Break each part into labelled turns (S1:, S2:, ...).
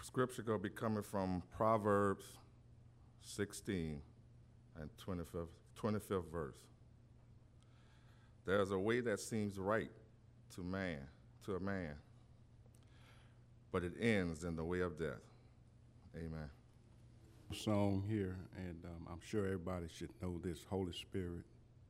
S1: Scripture going to be coming from Proverbs 16 and 25th verse. There's a way that seems right to a man, but it ends in the way of death. Amen.
S2: Song here, and I'm sure everybody should know this. Holy Spirit.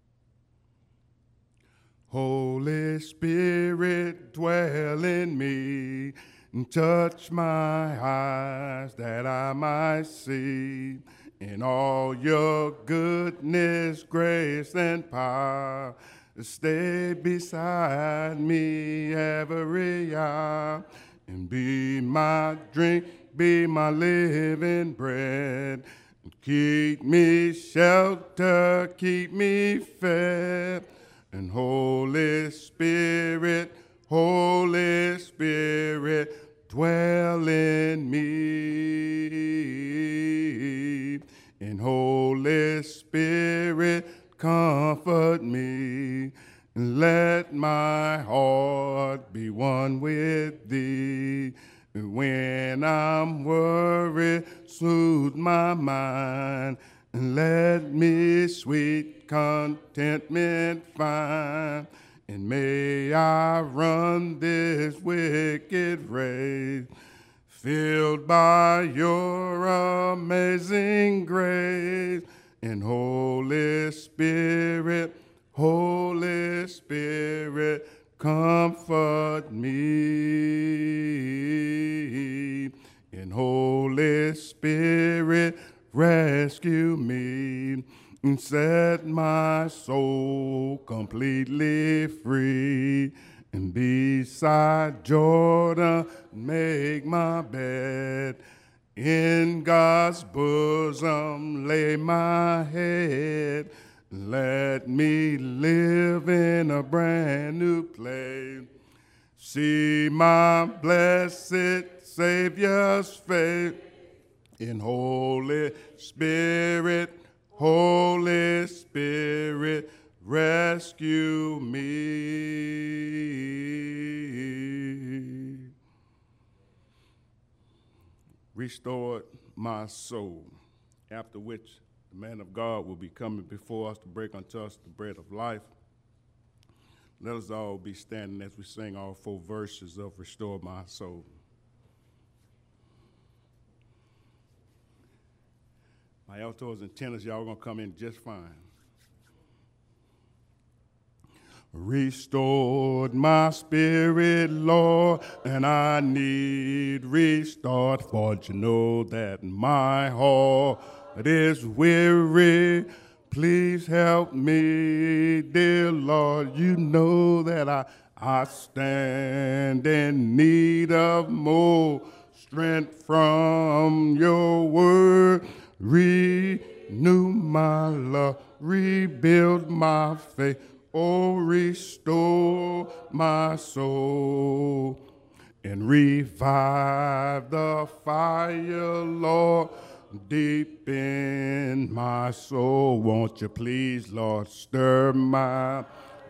S2: Holy Spirit, dwell in me, and touch my eyes that I might see in all your goodness, grace, and power. Stay beside me every hour, and be my drink, be my living bread. Keep me shelter, keep me fed. And Holy Spirit, dwell in me. And Holy Spirit, comfort me. And let my heart be one with thee. When I'm worried, soothe my mind. And let me sweet contentment find. And may I run this wicked race, filled by your amazing grace. And Holy Spirit, comfort me. And Holy Spirit, rescue me and set my soul completely free. And beside Jordan, make my bed. In God's bosom, lay my head. Let me live in a brand new place. See my blessed Savior's face. In Holy Spirit, rescue me. Restored my soul, after which the man of God will be coming before us to break unto us the bread of life. Let us all be standing as we sing all 4 verses of Restore My Soul. My altos and tenors, y'all gonna come in just fine. Restored my spirit, Lord, and I need restored, for you know that my heart is weary. Please help me, dear Lord. You know that I stand in need of more strength from your word. Renew my love, rebuild my faith, oh, restore my soul, and revive the fire, Lord, deep in my soul. Won't you please, Lord, stir my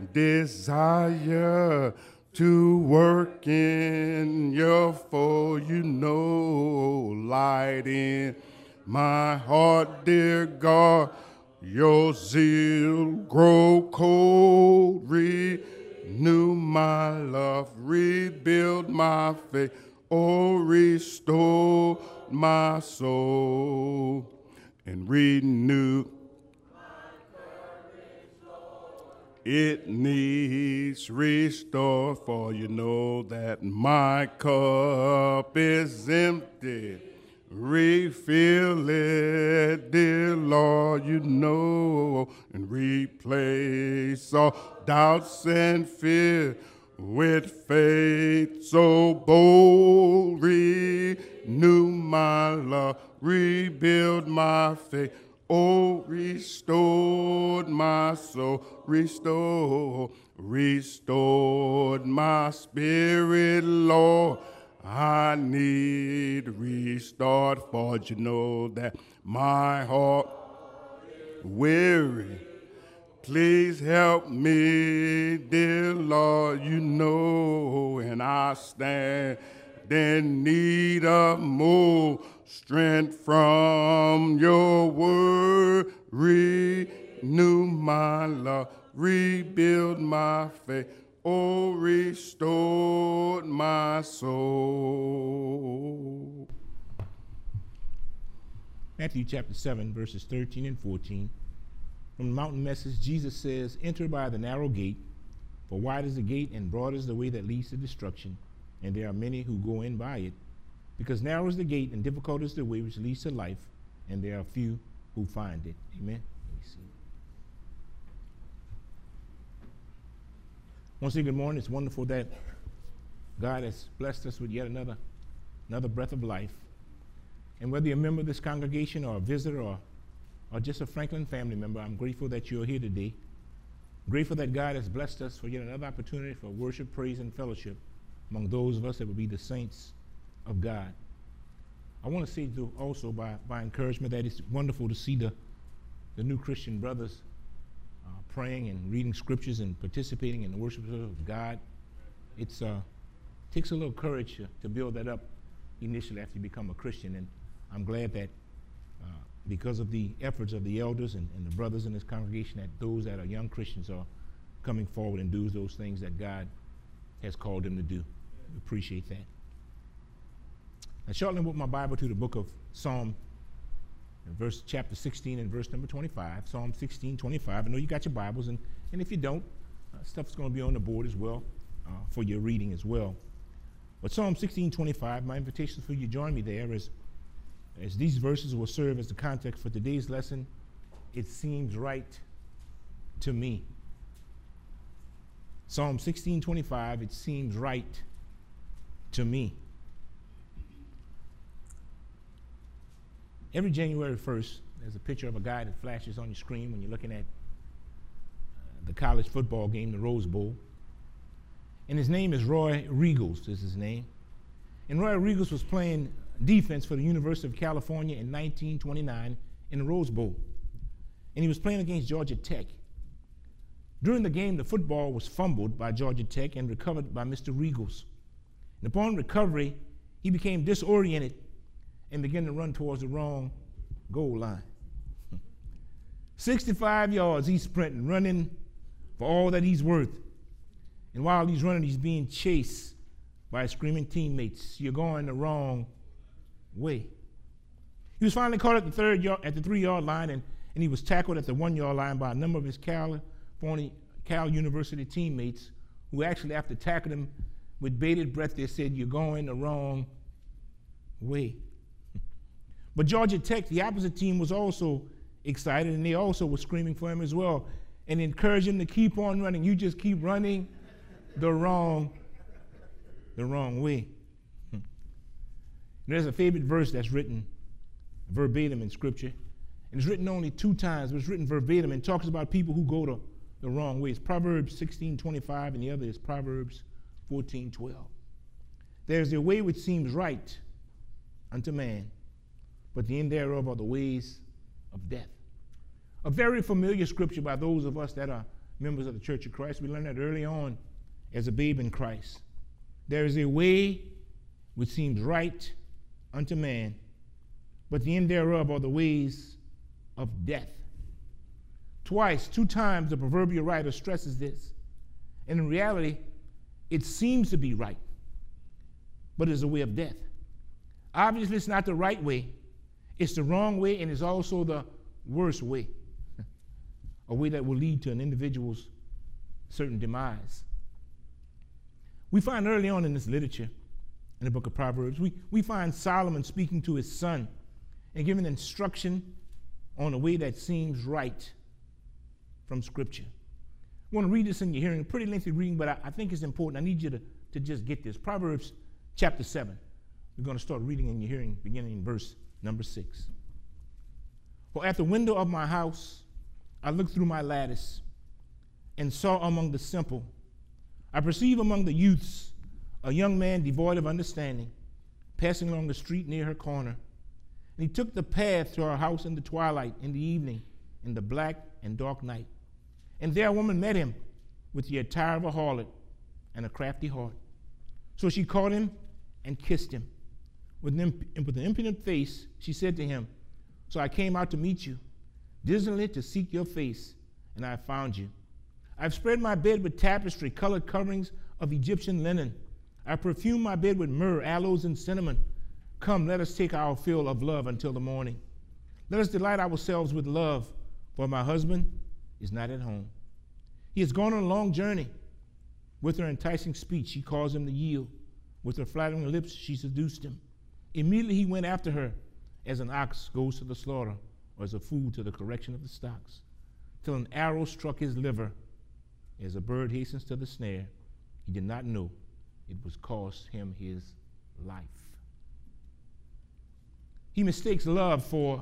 S2: desire to work in your fold, you know, light in my heart, dear God, your zeal grow cold. Renew my love, rebuild my faith, oh, restore my soul, and renew. It needs restore, for you know that my cup is empty. Refill it, dear Lord, you know, and replace all doubts and fear with faith so bold. Renew my love, rebuild my faith, oh, restored my soul, restored my spirit, Lord. I need restored, for you know that my heart weary. Please help me, dear Lord, you know, and I stand then need of more strength from your word. Renew my love, rebuild my faith, oh, restore my soul.
S3: Matthew chapter 7, verses 13 and 14. From the Mountain Message, Jesus says, "Enter by the narrow gate, for wide is the gate and broad is the way that leads to destruction, and there are many who go in by it. Because narrow is the gate and difficult is the way which leads to life, and there are few who find it." Amen. Let me see. I want to say good morning. It's wonderful that God has blessed us with yet another breath of life. And whether you're a member of this congregation or a visitor or just a Franklin family member, I'm grateful that you're here today. Grateful that God has blessed us for yet another opportunity for worship, praise, and fellowship among those of us that will be the saints of God. I want to say also by encouragement that it's wonderful to see the new Christian brothers praying and reading scriptures and participating in the worship of God. It takes a little courage to build that up initially after you become a Christian, and I'm glad that because of the efforts of the elders and the brothers in this congregation, that those that are young Christians are coming forward and do those things that God has called them to do. We appreciate that. Now, shortly with my Bible to the book of Psalm, chapter 16 and verse number 25. Psalm 16, 25. I know you got your Bibles, and if you don't, stuff's going to be on the board as well for your reading as well. But Psalm 16, 25, my invitation for you to join me there is, as these verses will serve as the context for today's lesson, it seems right to me. Psalm 16:25, it seems right to me. Every January 1st, there's a picture of a guy that flashes on your screen when you're looking at the college football game, the Rose Bowl. And his name is Roy Riegels, is his name. And Roy Riegels was playing defense for the University of California in 1929 in the Rose Bowl. And he was playing against Georgia Tech. During the game, the football was fumbled by Georgia Tech and recovered by Mr. Riegels. And upon recovery, he became disoriented and began to run towards the wrong goal line. 65 yards he's sprinting, running for all that he's worth. And while he's running, he's being chased by screaming teammates. "You're going the wrong way." He was finally caught at the 3-yard line, and he was tackled at the 1-yard line by a number of his Cal University teammates, who actually, after tackling him with bated breath, they said, "You're going the wrong way." But Georgia Tech, the opposite team, was also excited, and they also were screaming for him as well and encouraged him to keep on running. "You just keep running the wrong way." There's a favorite verse that's written verbatim in Scripture, and it's written only 2 times, but it's written verbatim and talks about people who go the wrong way. It's Proverbs 16:25, and the other is Proverbs 14:12. "There's a way which seems right unto man, but the end thereof are the ways of death." A very familiar scripture by those of us that are members of the Church of Christ. We learned that early on as a babe in Christ. There is a way which seems right unto man, but the end thereof are the ways of death. Twice, 2 times, the proverbial writer stresses this. And in reality, it seems to be right, but it's a way of death. Obviously, it's not the right way. It's the wrong way, and it's also the worst way, a way that will lead to an individual's certain demise. We find early on in this literature, in the book of Proverbs, we find Solomon speaking to his son and giving instruction on a way that seems right from Scripture. I want to read this in your hearing, a pretty lengthy reading, but I think it's important. I need you to just get this. Proverbs chapter 7. We're going to start reading in your hearing, beginning in verse number 6. "For at the window of my house I looked through my lattice and saw among the simple, I perceive among the youths a young man devoid of understanding, passing along the street near her corner. And he took the path to her house in the twilight, in the evening, in the black and dark night. And there a woman met him, with the attire of a harlot and a crafty heart. So she caught him and kissed him. With an impudent face, she said to him, "So I came out to meet you, diligently to seek your face, and I have found you. I've spread my bed with tapestry, colored coverings of Egyptian linen. I perfumed my bed with myrrh, aloes, and cinnamon. Come, let us take our fill of love until the morning. Let us delight ourselves with love, for my husband is not at home. He has gone on a long journey." With her enticing speech, she caused him to yield. With her flattering lips, she seduced him. Immediately he went after her, as an ox goes to the slaughter, or as a fool to the correction of the stocks, till an arrow struck his liver. As a bird hastens to the snare, he did not know it was cost him his life. He mistakes love for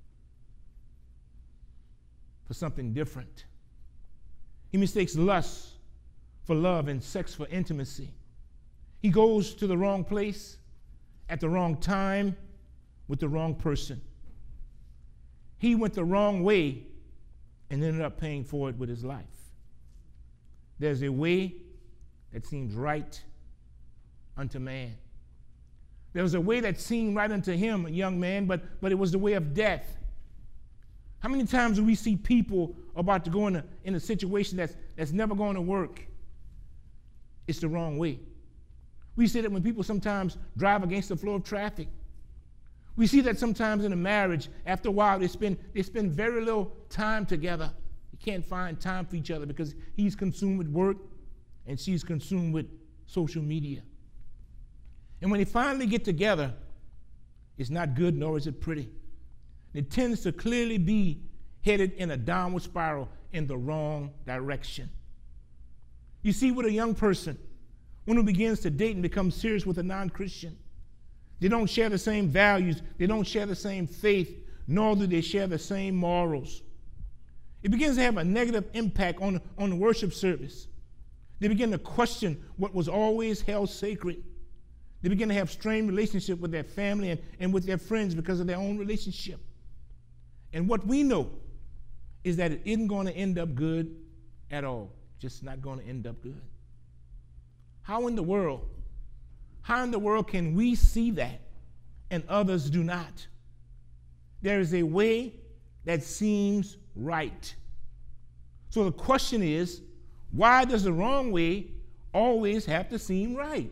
S3: something different. He mistakes lust for love and sex for intimacy. He goes to the wrong place at the wrong time with the wrong person. He went the wrong way and ended up paying for it with his life. There's a way that seems right unto man. There was a way that seemed right unto him, a young man, but it was the way of death. How many times do we see people about to go in a situation that's never going to work? It's the wrong way. We see that when people sometimes drive against the flow of traffic. We see that sometimes in a marriage, after a while, they spend very little time together. You can't find time for each other because he's consumed with work and she's consumed with social media. And when they finally get together, it's not good nor is it pretty. It tends to clearly be headed in a downward spiral in the wrong direction. You see, with a young person, when he begins to date and become serious with a non-Christian, they don't share the same values, they don't share the same faith, nor do they share the same morals. It begins to have a negative impact on the worship service. They begin to question what was always held sacred. They begin to have strained relationship with their family and with their friends because of their own relationship. And what we know is that it isn't going to end up good at all. Just not going to end up good. How in the world can we see that and others do not? There is a way that seems right. So the question is, why does the wrong way always have to seem right?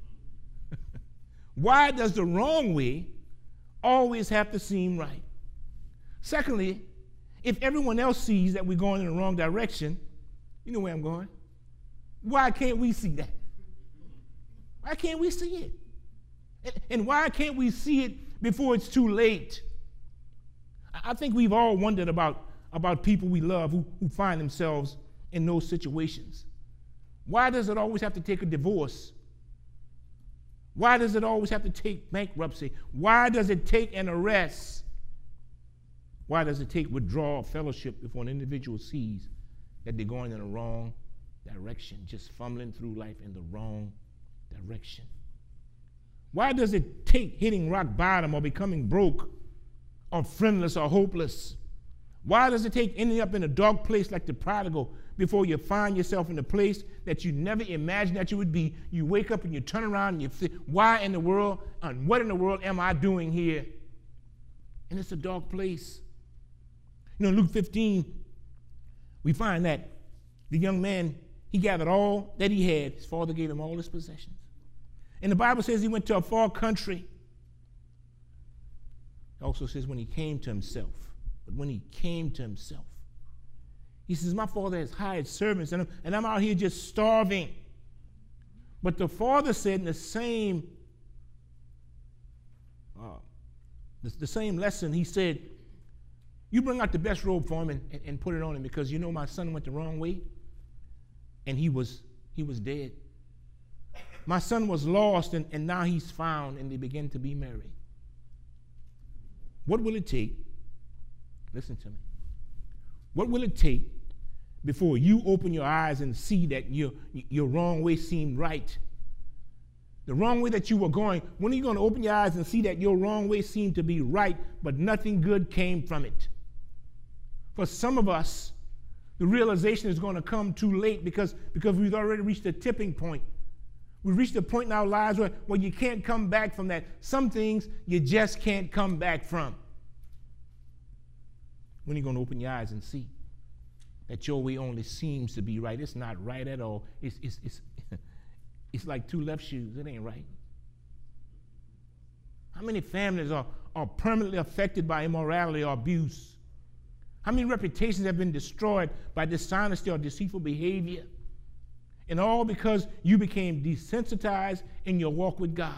S3: Why does the wrong way always have to seem right? Secondly, if everyone else sees that we're going in the wrong direction, you know where I'm going. Why can't we see that? Why can't we see it? And why can't we see it before it's too late? I think we've all wondered about people we love who find themselves in those situations. Why does it always have to take a divorce? Why does it always have to take bankruptcy? Why does it take an arrest? Why does it take withdrawal of fellowship before an individual sees that they're going in the wrong direction, just fumbling through life in the wrong direction? Why does it take hitting rock bottom or becoming broke or friendless or hopeless? Why does it take ending up in a dark place like the prodigal before you find yourself in a place that you never imagined that you would be? You wake up and you turn around and you think, why in the world and what in the world am I doing here? And it's a dark place. You know, in Luke 15, we find that the young man, he gathered all that he had. His father gave him all his possessions. And the Bible says he went to a far country. It also says when he came to himself. But when he came to himself, he says, my father has hired servants, and I'm out here just starving. But the father said in the same lesson, he said, you bring out the best robe for him and put it on him, because you know my son went the wrong way, and he was dead. My son was lost, and now he's found, and they begin to be married. What will it take? Listen to me. What will it take before you open your eyes and see that your wrong way seemed right? The wrong way that you were going, when are you going to open your eyes and see that your wrong way seemed to be right, but nothing good came from it? For some of us, the realization is going to come too late because we've already reached a tipping point. We reached a point in our lives where you can't come back from that. Some things you just can't come back from. When are you going to open your eyes and see that your way only seems to be right? It's not right at all. It's like two left shoes. It ain't right. How many families are permanently affected by immorality or abuse? How many reputations have been destroyed by dishonesty or deceitful behavior? And all because you became desensitized in your walk with God.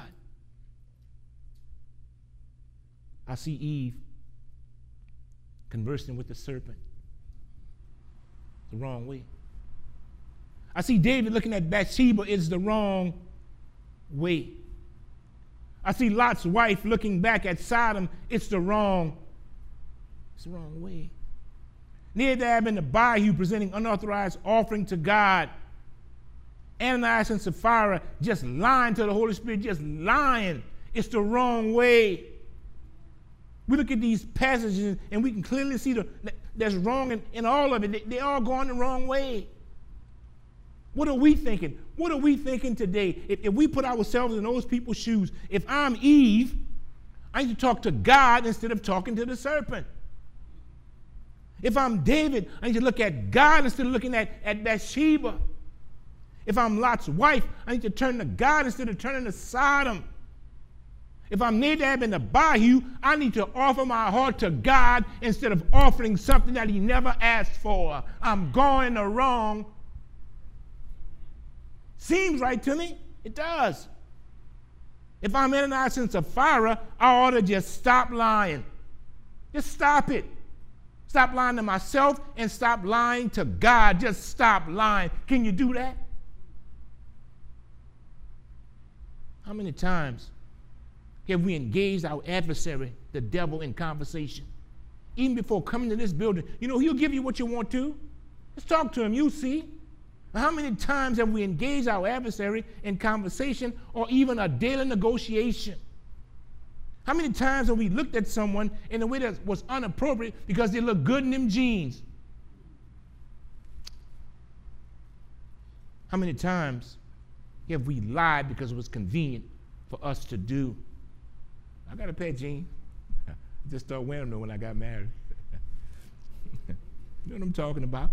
S3: I see Eve conversing with the serpent the wrong way. I see David looking at Bathsheba is the wrong way. I see Lot's wife looking back at Sodom. It's the wrong way. Nadab and Abihu presenting unauthorized offering to God. Ananias and Sapphira just lying to the Holy Spirit, just lying. It's the wrong way. We look at these passages and we can clearly see there's wrong in all of it. They all going the wrong way. What are we thinking? What are we thinking today? If we put ourselves in those people's shoes, if I'm Eve, I need to talk to God instead of talking to the serpent. If I'm David, I need to look at God instead of looking at Bathsheba. If I'm Lot's wife, I need to turn to God instead of turning to Sodom. If I'm Nadab and Abihu, I need to offer my heart to God instead of offering something that he never asked for. I'm going the wrong. Seems right to me. It does. If I'm Ananias and Sapphira, I ought to just stop lying. Just stop it. Stop lying to myself and stop lying to God. Just stop lying. Can you do that? How many times have we engaged our adversary, the devil, in conversation? Even before coming to this building, he'll give you what you want to. Let's talk to him, you see. How many times have we engaged our adversary in conversation or even a daily negotiation? How many times have we looked at someone in a way that was inappropriate because they look good in them jeans? How many times have we lied because it was convenient for us to do? I got a pair of jeans. I just started wearing them when I got married. You know what I'm talking about?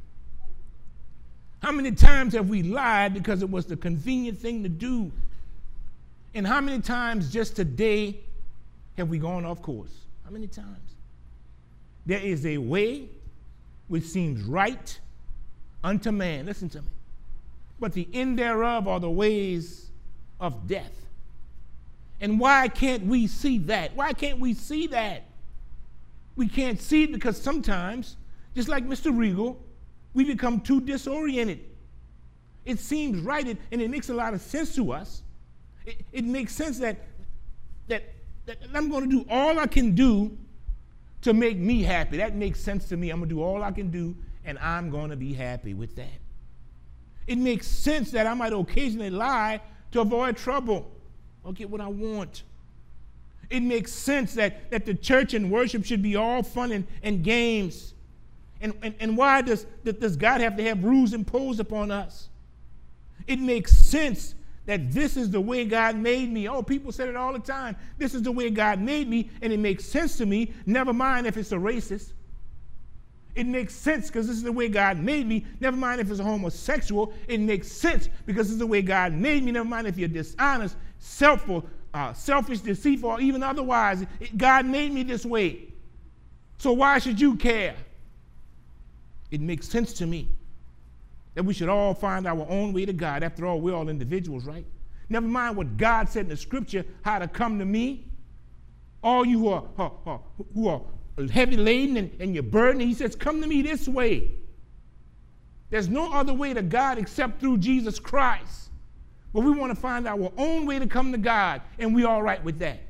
S3: How many times have we lied because it was the convenient thing to do? And how many times just today have we gone off course? How many times? There is a way which seems right unto man. Listen to me. But the end thereof are the ways of death. And why can't we see that? Why can't we see that? We can't see it because sometimes, just like Mr. Regal, we become too disoriented. It seems right, and it makes a lot of sense to us. It makes sense that I'm going to do all I can do to make me happy. That makes sense to me. I'm going to do all I can do, and I'm going to be happy with that. It makes sense that I might occasionally lie to avoid trouble or get what I want. It makes sense that the church and worship should be all fun and games. And why does God have to have rules imposed upon us? It makes sense that this is the way God made me. Oh, people say it all the time. This is the way God made me, and it makes sense to me, never mind if it's a racist. It makes sense because this is the way God made me, never mind if it's a homosexual. It makes sense because this is the way God made me, never mind if you're dishonest, selfish, deceitful, or even otherwise. God made me this way. So why should you care? It makes sense to me that we should all find our own way to God. After all, we're all individuals, right? Never mind what God said in the scripture, how to come to me. All you who are heavy laden and you're burdened, he says, come to me this way. There's no other way to God except through Jesus Christ. But we want to find our own way to come to God, and we're all right with that.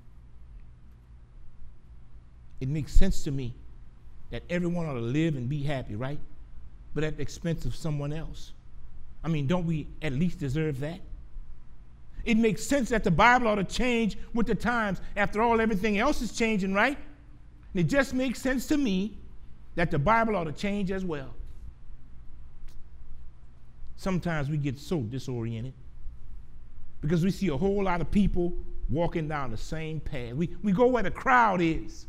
S3: It makes sense to me that everyone ought to live and be happy, right? But at the expense of someone else. I mean, don't we at least deserve that? It makes sense that the Bible ought to change with the times. After all, everything else is changing, right? And it just makes sense to me that the Bible ought to change as well. Sometimes we get so disoriented. because we see a whole lot of people walking down the same path. We go where the crowd is.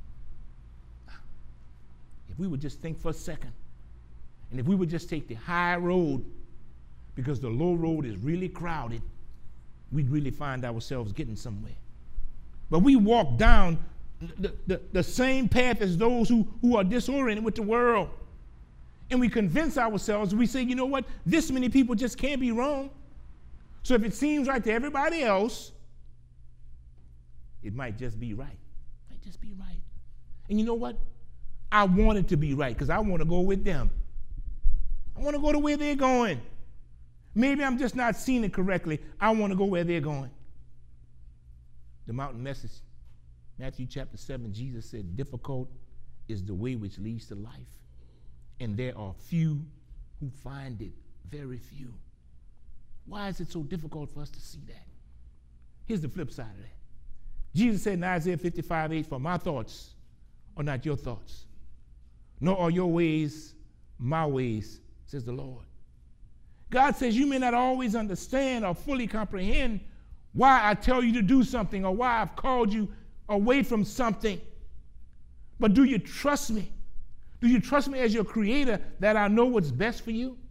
S3: If we would just think for a second, and if we would just take the high road, because the low road is really crowded, we'd really find ourselves getting somewhere. But we walk down the same path as those who are disoriented with the world. And we convince ourselves, we say, you know what, this many people just can't be wrong. So if it seems right to everybody else, it might just be right. It might just be right. And you know what? I want it to be right because I want to go with them. I want to go to where they're going. Maybe I'm just not seeing it correctly. I want to go where they're going. The mountain message, Matthew chapter 7, Jesus said, difficult is the way which leads to life. And there are few who find it, very few. Why is it so difficult for us to see that? Here's the flip side of that. Jesus said in Isaiah 55:8, for my thoughts are not your thoughts, nor are your ways my ways, says the Lord. God says you may not always understand or fully comprehend why I tell you to do something or why I've called you away from something. But do you trust me? Do you trust me as your creator that I know what's best for you?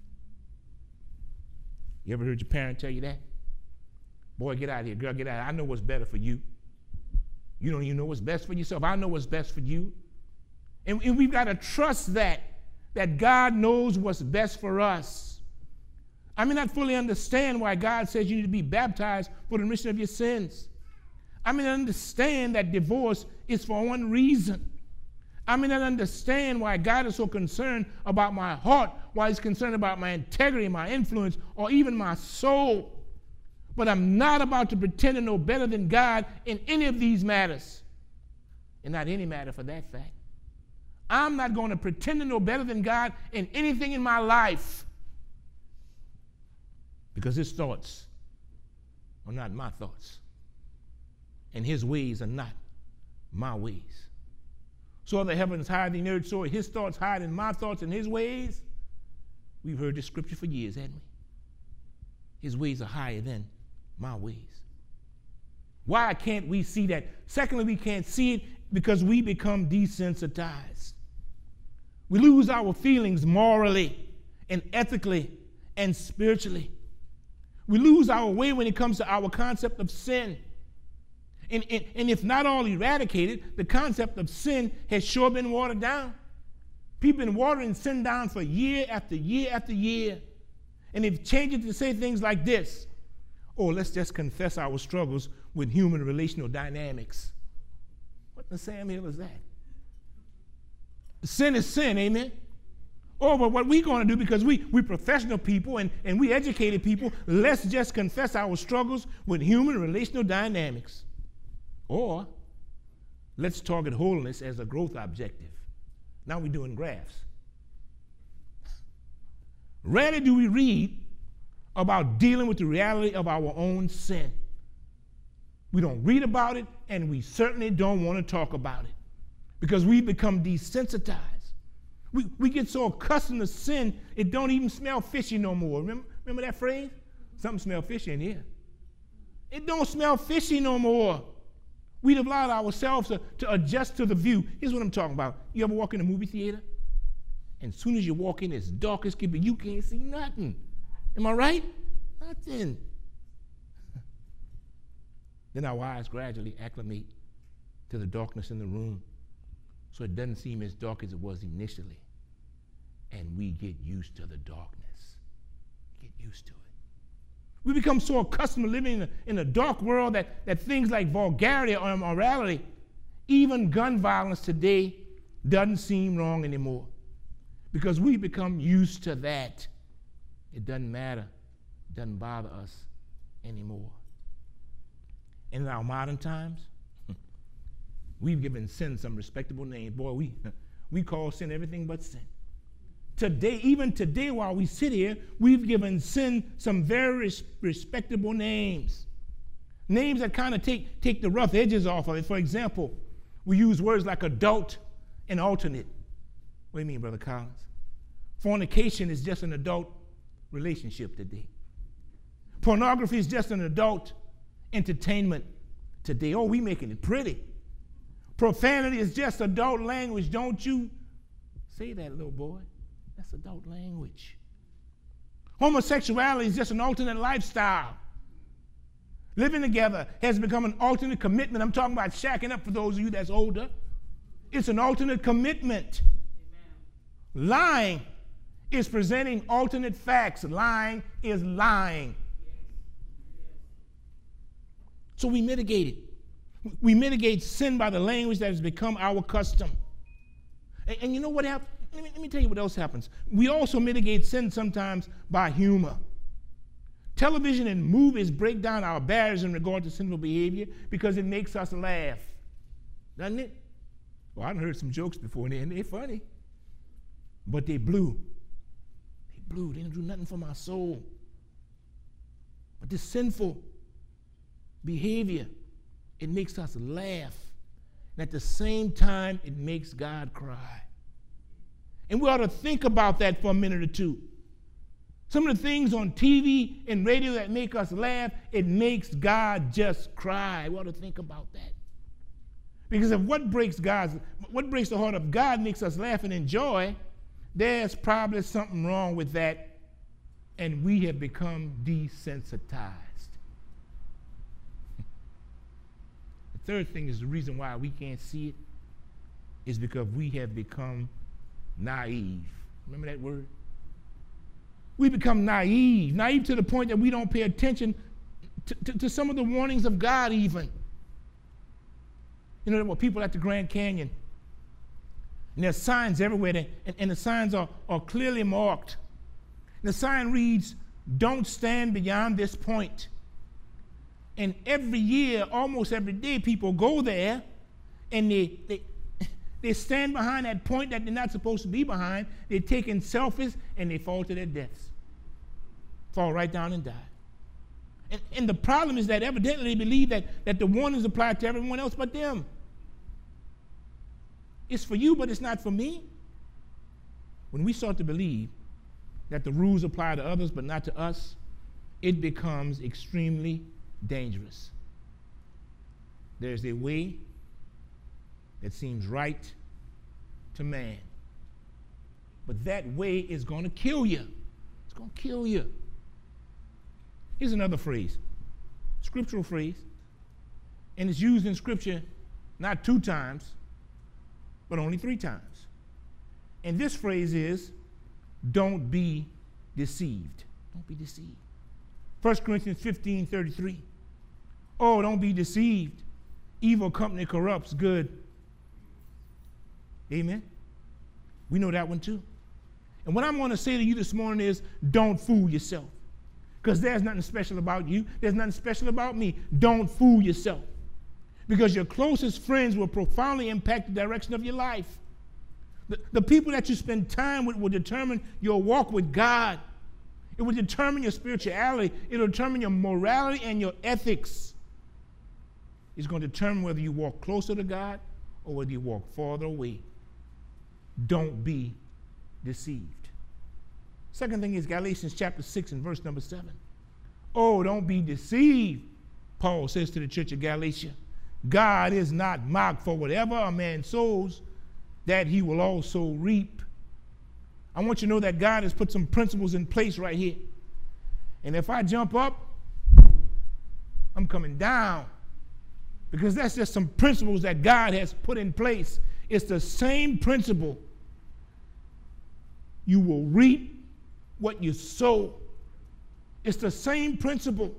S3: You ever heard your parent tell you that? Boy, get out of here. Girl, get out of here. I know what's better for you. You don't even know what's best for yourself. I know what's best for you. And we've got to trust that God knows what's best for us. I may not fully understand why God says you need to be baptized for the remission of your sins. I may not understand that divorce is for one reason. I may not understand why God is so concerned about my heart, why he's concerned about my integrity, my influence, or even my soul. But I'm not about to pretend to know better than God in any of these matters, and not any matter for that fact. I'm not going to pretend to know better than God in anything in my life, because his thoughts are not my thoughts, and his ways are not my ways. So are the heavens higher than the earth, so are his thoughts higher than my thoughts and his ways. We've heard this scripture for years, haven't we? His ways are higher than my ways. Why can't we see that? Secondly, we can't see it because we become desensitized. We lose our feelings morally and ethically and spiritually. We lose our way when it comes to our concept of sin. And if not all eradicated, the concept of sin has sure been watered down. People have been watering sin down for year after year after year. And they've changed it to say things like this: oh, let's just confess our struggles with human relational dynamics. What in the Sam Hill is that? Sin is sin, amen? Oh, but what we're going to do, because we're professional people and we educated people, let's just confess our struggles with human relational dynamics. Or let's target holiness as a growth objective. Now we're doing graphs. Rarely do we read about dealing with the reality of our own sin. We don't read about it, and we certainly don't want to talk about it because we become desensitized. We get so accustomed to sin, it don't even smell fishy no more. Remember that phrase? Something smell fishy in here. It don't smell fishy no more. We've allowed ourselves to adjust to the view. Here's what I'm talking about. You ever walk in a movie theater? And as soon as you walk in, it's dark as can be. You can't see nothing. Am I right? Nothing. Then our eyes gradually acclimate to the darkness in the room, so it doesn't seem as dark as it was initially. And we get used to the darkness. Get used to it. We become so accustomed to living in a dark world that things like vulgarity or immorality, even gun violence today, doesn't seem wrong anymore. Because we become used to that. It doesn't matter. It doesn't bother us anymore. And in our modern times, we've given sin some respectable names. Boy, we call sin everything but sin. Today, even today while we sit here, we've given sin some very respectable names. Names that kind of take the rough edges off of it. For example, we use words like adult and alternate. What do you mean, Brother Collins? Fornication is just an adult relationship today. Pornography is just an adult entertainment today. Oh, we making it pretty. Profanity is just adult language. Don't you say that, little boy. That's adult language. Homosexuality is just an alternate lifestyle. Living together has become an alternate commitment. I'm talking about shacking up for those of you that's older. It's an alternate commitment. Amen. Lying is presenting alternate facts. Lying is lying. So we mitigate it. We mitigate sin by the language that has become our custom. And you know what happens? Let me tell you what else happens. We also mitigate sin sometimes by humor. Television and movies break down our barriers in regard to sinful behavior because it makes us laugh. Doesn't it? Well, I've heard some jokes before and they're funny. But they blew. They blew. They didn't do nothing for my soul. But this sinful behavior, it makes us laugh. And at the same time, it makes God cry. And we ought to think about that for a minute or two. Some of the things on TV and radio that make us laugh, it makes God just cry. We ought to think about that. Because if what breaks the heart of God makes us laugh and enjoy, there's probably something wrong with that, and we have become desensitized. The third thing is the reason why we can't see it is because we have become naive. Remember that word? We become naive to the point that we don't pay attention to some of the warnings of God even. You know, there were people at the Grand Canyon, and there's signs everywhere, and the signs are clearly marked. And the sign reads, "Don't stand beyond this point." And every year, almost every day, people go there, and they stand behind that point that they're not supposed to be behind. They're taking selfies, and they fall to their deaths. Fall right down and die. And the problem is that evidently they believe that the warnings apply to everyone else but them. It's for you, but it's not for me. When we start to believe that the rules apply to others but not to us, it becomes extremely dangerous. There's a way that seems right to man, but that way is going to kill you. It's going to kill you. Here's another phrase, scriptural phrase, and it's used in Scripture not 2 times, but only 3 times. And this phrase is, "Don't be deceived." Don't be deceived. 1 Corinthians 15:33. "Oh, don't be deceived. Evil company corrupts good." Amen? We know that one too. And what I'm going to say to you this morning is, don't fool yourself. Because there's nothing special about you. There's nothing special about me. Don't fool yourself. Because your closest friends will profoundly impact the direction of your life. The people that you spend time with will determine your walk with God. It will determine your spirituality. It will determine your morality and your ethics. It's going to determine whether you walk closer to God or whether you walk farther away. Don't be deceived. Second thing is Galatians chapter 6 and verse number 7. Oh, don't be deceived, Paul says to the church of Galatia. God is not mocked, for whatever a man sows, that he will also reap. I want you to know that God has put some principles in place right here. And if I jump up, I'm coming down. Because that's just some principles that God has put in place. It's the same principle. You will reap what you sow. It's the same principle.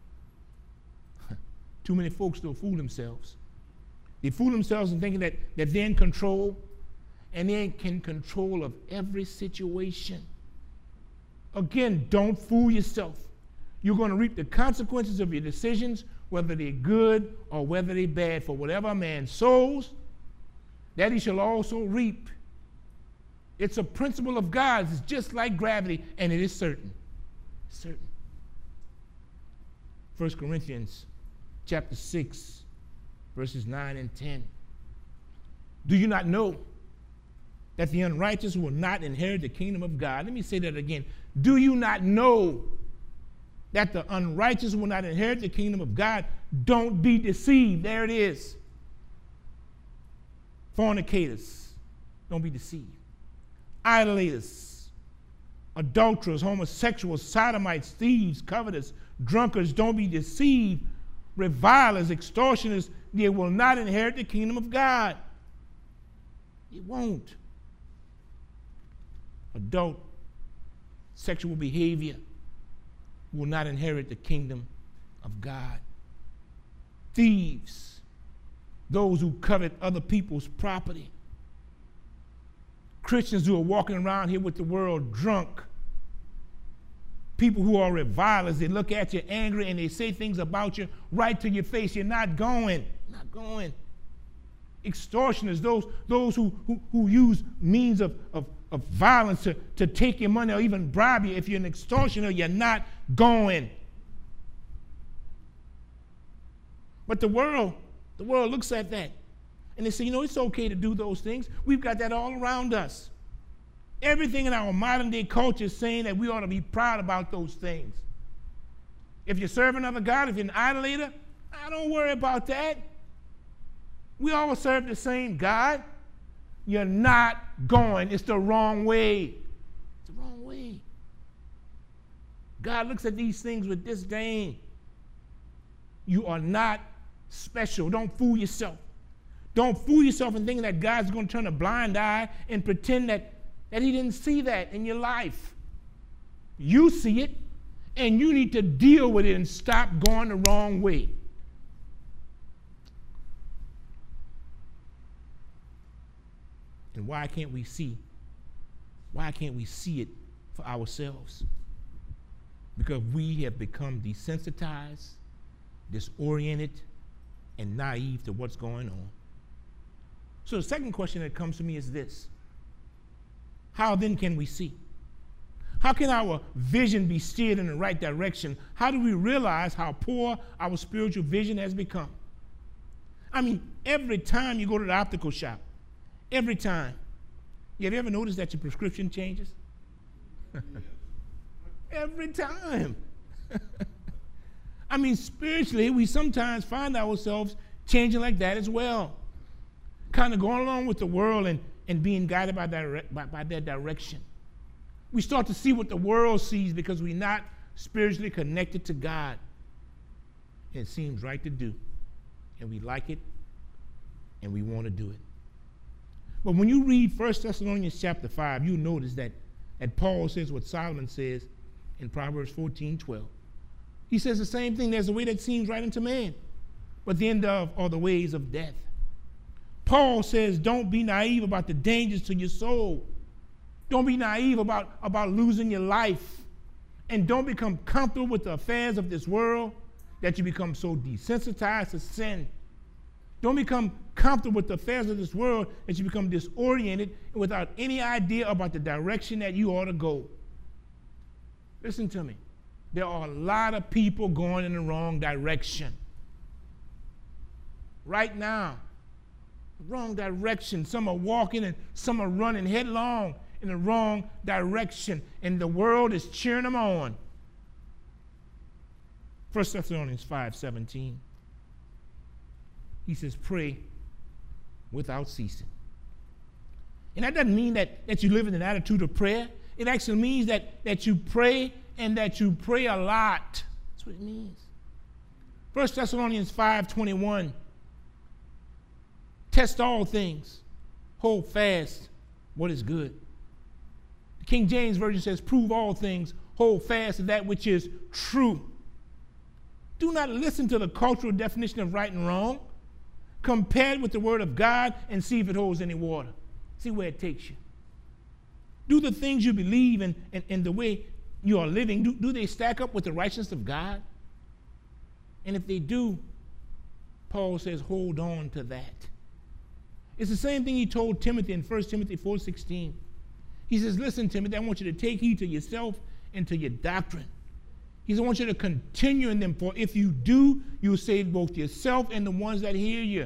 S3: Too many folks still fool themselves. They fool themselves in thinking that they're in control, and they're in control of every situation. Again, don't fool yourself. You're going to reap the consequences of your decisions, whether they're good or whether they're bad. For whatever a man sows, that he shall also reap. It's a principle of God. It's just like gravity, and it is certain. Certain. 1 Corinthians chapter 6, verses 9 and 10. Do you not know that the unrighteous will not inherit the kingdom of God? Let me say that again. Do you not know that the unrighteous will not inherit the kingdom of God. Don't be deceived. There it is. Fornicators, don't be deceived. Idolaters, adulterers, homosexuals, sodomites, thieves, covetous, drunkards, don't be deceived. Revilers, extortioners, they will not inherit the kingdom of God. It won't. Adult sexual behavior will not inherit the kingdom of God. Thieves, those who covet other people's property. Christians who are walking around here with the world drunk. People who are revilers, they look at you angry and they say things about you right to your face. You're not going. Not going. Extortioners, those who use means of violence to take your money or even bribe you. If you're an extortioner, you're not going. But the world looks at that and they say, it's okay to do those things. We've got that all around us. Everything in our modern day culture is saying that we ought to be proud about those things. If you serve another God, if you're an idolater, don't worry about that. We all serve the same God. You're not going. It's the wrong way. It's the wrong way. God looks at these things with disdain. You are not special. Don't fool yourself. Don't fool yourself in thinking that God's going to turn a blind eye and pretend that he didn't see that in your life. You see it, and you need to deal with it and stop going the wrong way. And why can't we see? Why can't we see it for ourselves? Because we have become desensitized, disoriented, and naive to what's going on. So the second question that comes to me is this: how then can we see? How can our vision be steered in the right direction? How do we realize how poor our spiritual vision has become? I mean, every time you go to the optical shop, every time, have you ever noticed that your prescription changes? Every time. I mean, spiritually, we sometimes find ourselves changing like that as well. Kind of going along with the world and being guided by their direction. We start to see what the world sees because we're not spiritually connected to God. It seems right to do, and we like it, and we want to do it. But when you read 1 Thessalonians chapter 5, you notice that Paul says what Solomon says in Proverbs 14:12. He says the same thing. There's a way that seems right unto man, but the end of are the ways of death. Paul says, don't be naive about the dangers to your soul. Don't be naive about losing your life. And don't become comfortable with the affairs of this world that you become so desensitized to sin. Don't become comfortable with the affairs of this world that you become disoriented and without any idea about the direction that you ought to go. Listen to me. There are a lot of people going in the wrong direction. Right now, wrong direction. Some are walking and some are running headlong in the wrong direction, and the world is cheering them on. 1 Thessalonians 5:17. He says, pray without ceasing. And that doesn't mean that you live in an attitude of prayer. It actually means that you pray and that you pray a lot. That's what it means. 1 Thessalonians 5:21. Test all things. Hold fast what is good. The King James Version says, prove all things. Hold fast to that which is true. Do not listen to the cultural definition of right and wrong. Compare it with the word of God and see if it holds any water. See where it takes you. Do the things you believe and the way you are living, do they stack up with the righteousness of God? And if they do, Paul says, hold on to that. It's the same thing he told Timothy in 1 Timothy 4:16. He says, listen, Timothy, I want you to take heed to yourself and to your doctrine. He says, I want you to continue in them, for if you do, you'll save both yourself and the ones that hear you.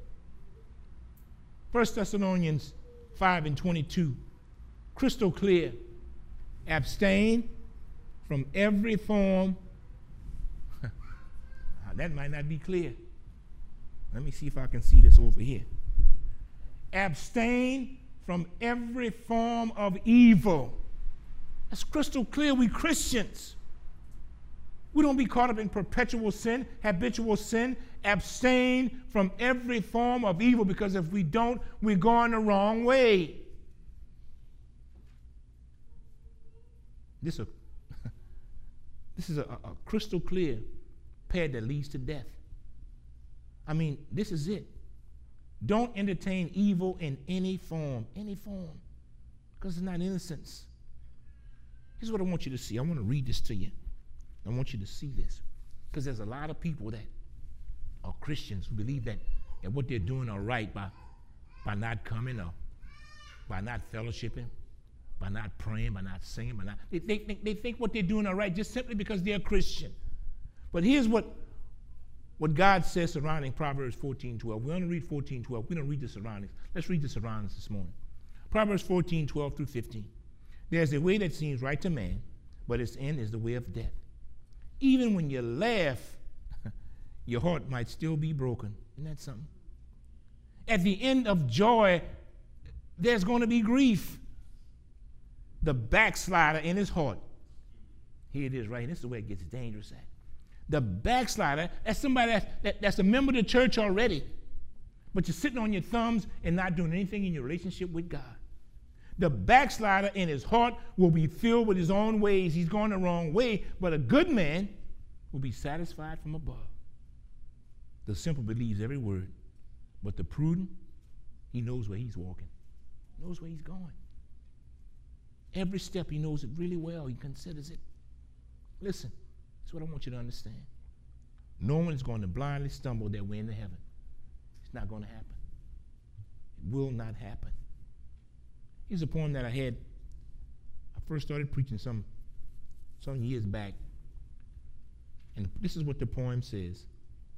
S3: 1 Thessalonians 5:22, crystal clear. Abstain from every form that might not be clear. Let me see if I can see this over here. Abstain from every form of evil. That's crystal clear. We Christians. We don't be caught up in perpetual sin, habitual sin. Abstain from every form of evil, because if we don't, we're going the wrong way. This is a crystal clear path that leads to death. I mean, this is it. Don't entertain evil in any form, because it's not innocence. Here's what I want you to see. I want to read this to you. I want you to see this, because there's a lot of people that are Christians who believe that what they're doing are right by not coming, or by not fellowshipping, by not praying, by not singing, they think what they're doing are right just simply because they're a Christian. But here's what God says surrounding Proverbs 14:12. We're going to read 14:12. We don't read the surroundings. Let's read the surroundings this morning. Proverbs 14:12 through 15. There's a way that seems right to man, but its end is the way of death. Even when you laugh, your heart might still be broken. Isn't that something? At the end of joy, there's going to be grief. The backslider in his heart. Here it is right here. This is the way it gets dangerous at. The backslider, that's somebody that's a member of the church already, but you're sitting on your thumbs and not doing anything in your relationship with God. The backslider in his heart will be filled with his own ways. He's going the wrong way, but a good man will be satisfied from above. The simple believes every word, but the prudent, he knows where he's walking, knows where he's going. Every step he knows it really well. He considers it. Listen, that's what I want you to understand. No one is going to blindly stumble their way into heaven. It's not going to happen. It will not happen. Here's a poem that I first started preaching some years back. And this is what the poem says.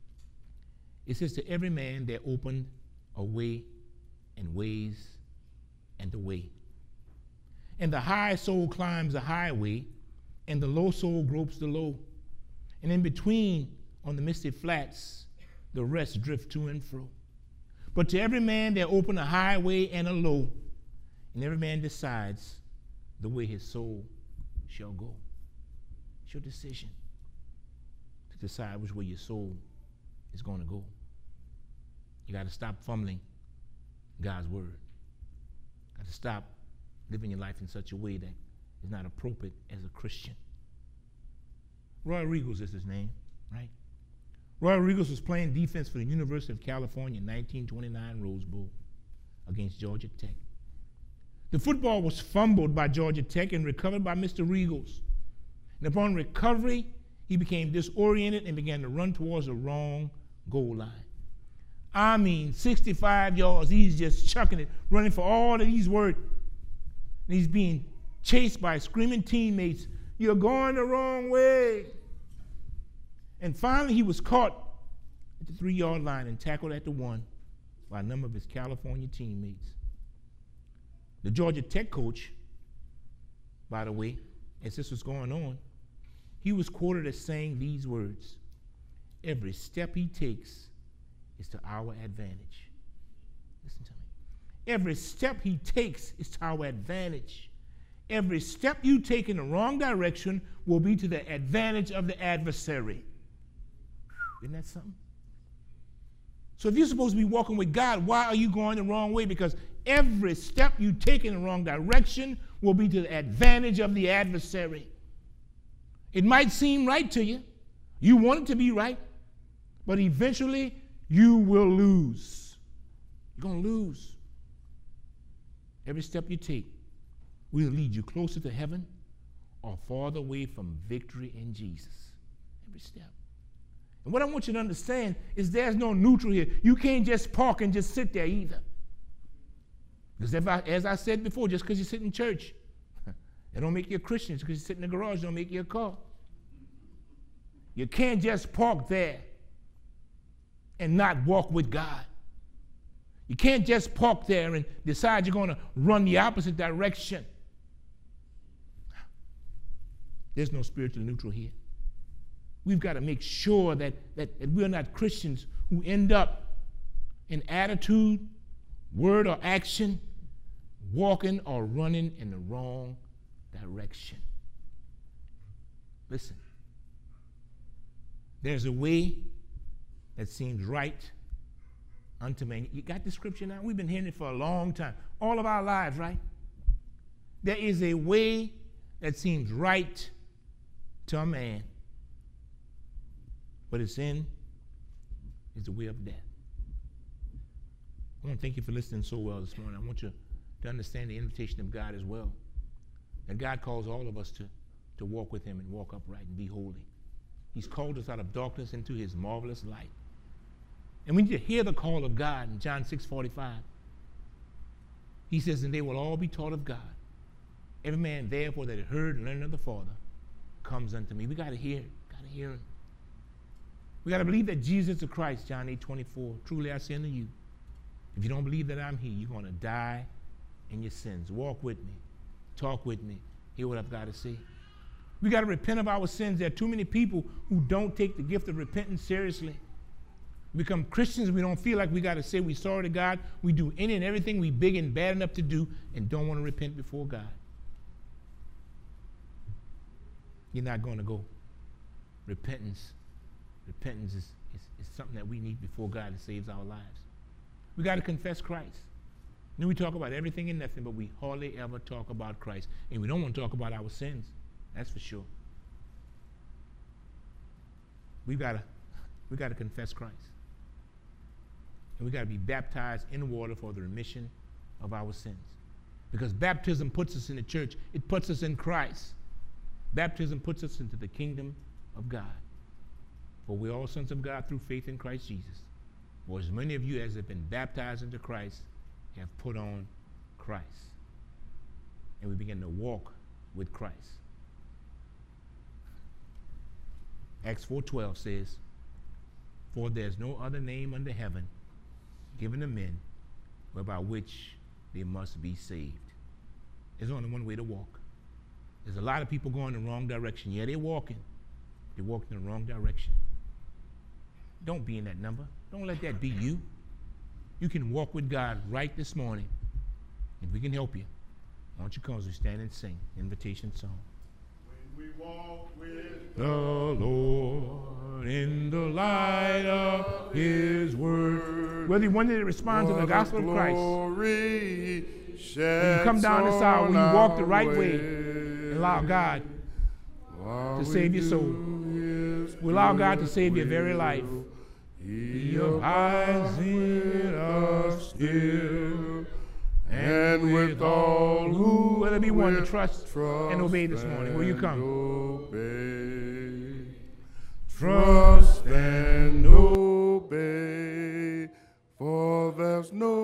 S3: It says, to every man there opened a way and ways and the way. And the high soul climbs the highway, and the low soul gropes the low. And in between, on the misty flats, the rest drift to and fro. But to every man there open a highway and a low, and every man decides the way his soul shall go. It's your decision to decide which way your soul is going to go. You got to stop fumbling God's word. Got to stop living your life in such a way that is not appropriate as a Christian. Roy Riegels is his name, right? Roy Riegels was playing defense for the University of California in 1929 Rose Bowl against Georgia Tech. The football was fumbled by Georgia Tech and recovered by Mr. Riegels. And upon recovery, he became disoriented and began to run towards the wrong goal line. I mean, 65 yards, he's just chucking it, running for all that he's worth. And he's being chased by screaming teammates. You're going the wrong way. And finally, he was caught at the 3-yard line and tackled at the 1 by a number of his California teammates. The Georgia Tech coach, by the way, as this was going on, he was quoted as saying these words: every step he takes is to our advantage. Listen to me. Every step he takes is to our advantage. Every step you take in the wrong direction will be to the advantage of the adversary. Isn't that something? So if you're supposed to be walking with God, why are you going the wrong way? Because every step you take in the wrong direction will be to the advantage of the adversary. It might seem right to you. You want it to be right, but eventually you will lose. You're going to lose. Every step you take will lead you closer to heaven or farther away from victory in Jesus. Every step. And what I want you to understand is there's no neutral here. You can't just park and just sit there either. Because as I said before, just because you sit in church, it don't make you a Christian. Just because you sit in the garage, don't make you a car. You can't just park there and not walk with God. You can't just park there and decide you're going to run the opposite direction. There's no spiritual neutral here. we've got to make sure that we're not Christians who end up in attitude, word, or action walking or running in the wrong direction. Listen, there's a way that seems right unto man. You got the scripture now? We've been hearing it for a long time, all of our lives, right? There is a way that seems right to a man, but its end is the way of death. I want to thank you for listening so well this morning. I want you to understand the invitation of God as well. That God calls all of us to walk with him and walk upright and be holy. He's called us out of darkness into his marvelous light. And we need to hear the call of God in John 6:45. He says, and they will all be taught of God. Every man therefore that heard and learned of the Father comes unto me. We got to hear it. Got to hear him. We got to believe that Jesus is the Christ, John 8:24. Truly I say unto you, if you don't believe that I'm he, you're going to die in your sins. Walk with me. Talk with me. Hear what I've got to say. We got to repent of our sins. There are too many people who don't take the gift of repentance seriously. We become Christians. We don't feel like we got to say we're sorry to God. We do any and everything we big and bad enough to do and don't want to repent before God. You're not going to go. Repentance is something that we need before God that saves our lives. We got to confess Christ. Then we talk about everything and nothing, but we hardly ever talk about Christ. And we don't want to talk about our sins. That's for sure. We got to confess Christ. And we got to be baptized in water for the remission of our sins. Because baptism puts us in the church. It puts us in Christ. Baptism puts us into the kingdom of God. For we're all sons of God through faith in Christ Jesus. For as many of you as have been baptized into Christ have put on Christ. And we begin to walk with Christ. Acts 4:12 says, for there's no other name under heaven given to men whereby which they must be saved. There's only one way to walk. There's a lot of people going in the wrong direction. Yeah, they're walking. They're walking in the wrong direction. Don't be in that number. Don't let that be you. You can walk with God right this morning. If we can help you, why don't you come as we stand and sing invitation song.
S2: When we walk with
S3: The Lord in the light of his word. Whether you wanted to respond to the gospel of Christ, when you come down this aisle, when you walk the right way, and allow God to save your soul. We allow God to save your very life. He abides in us still, and with all who will be one to trust and obey this morning. Will you come?
S2: Trust and obey, for there's no